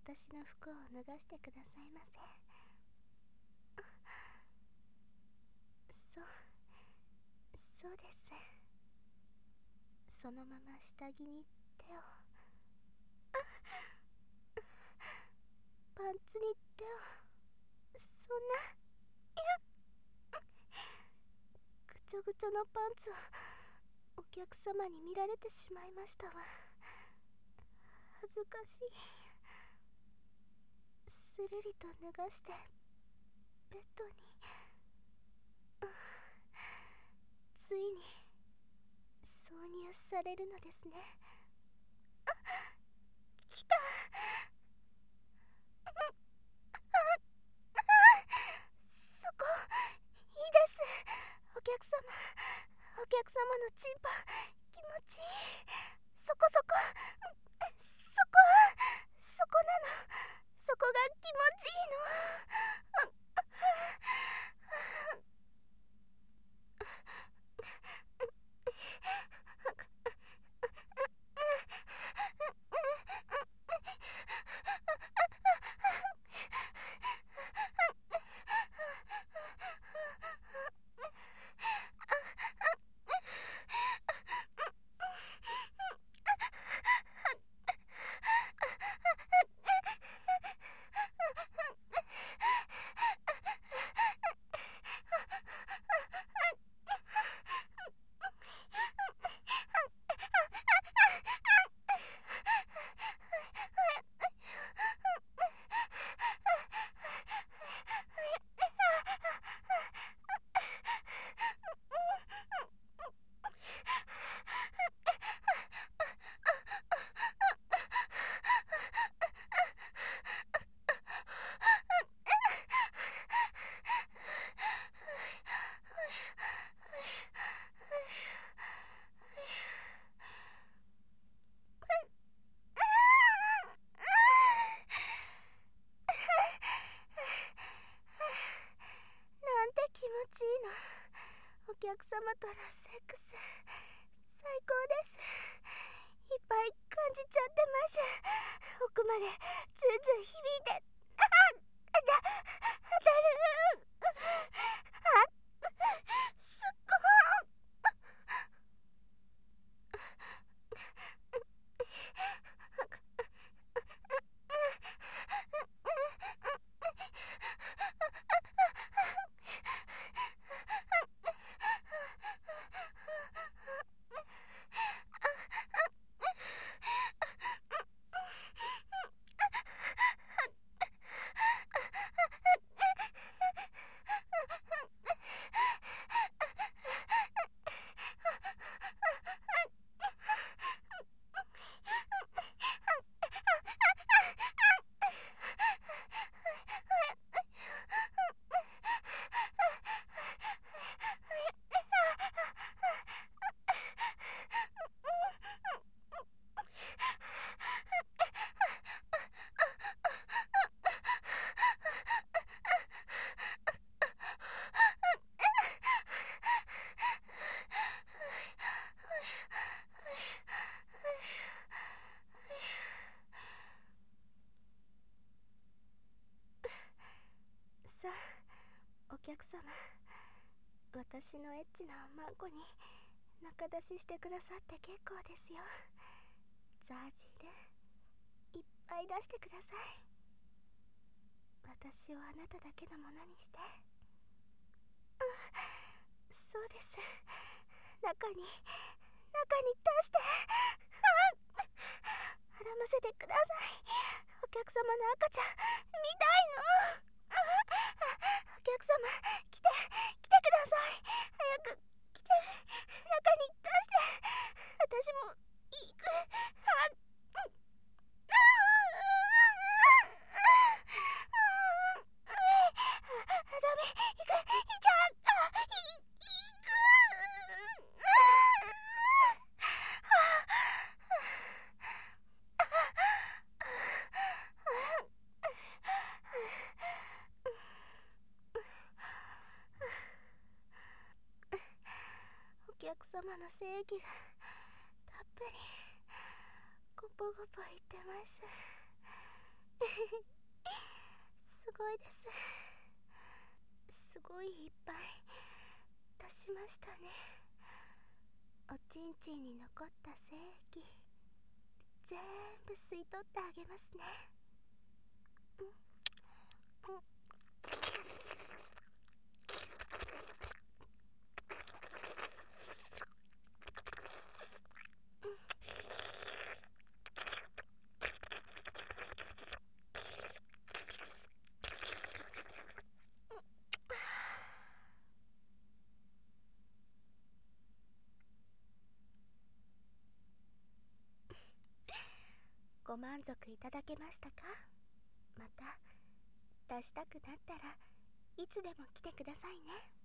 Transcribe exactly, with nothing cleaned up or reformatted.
私の服を脱がしてくださいませ。そうそうです。そのまま下着に手を、パンツに手を、そんな、ぐちょぐちょのパンツをお客様に見られてしまいましたわ。恥ずかしい。するりと脱がしてベッドに、ついに挿入されるのですね。来た。そこいいです。お客様、お客様のチンパ気持ちいい。そこそこ、そこそこなの。そこが気持ちいいの。なんて気持ちいいの。お客様とのセックス最高です。いっぱい感じちゃってます。奥までズーズー響いて、あっだ当たる。あっすっごい。さあ、お客様、私のエッチなおまんこに中出ししてくださって結構ですよ。ザージルいっぱい出してください。私をあなただけのものにして。あ、そうです。中に中に出して。あ、絡ませてください。お客様の赤ちゃん見たいの。お客様来て来てください。早く来て、中に出して。私も行く。あっダメ、行く、行っちゃった。い行く。お客様の精液がたっぷりゴポゴポいってます。 すごいです。すごいいっぱい出しましたね。おちんちんに残った精液全部吸い取ってあげますね。うん、うん、ご満足いただけましたか？また出したくなったらいつでも来てくださいね。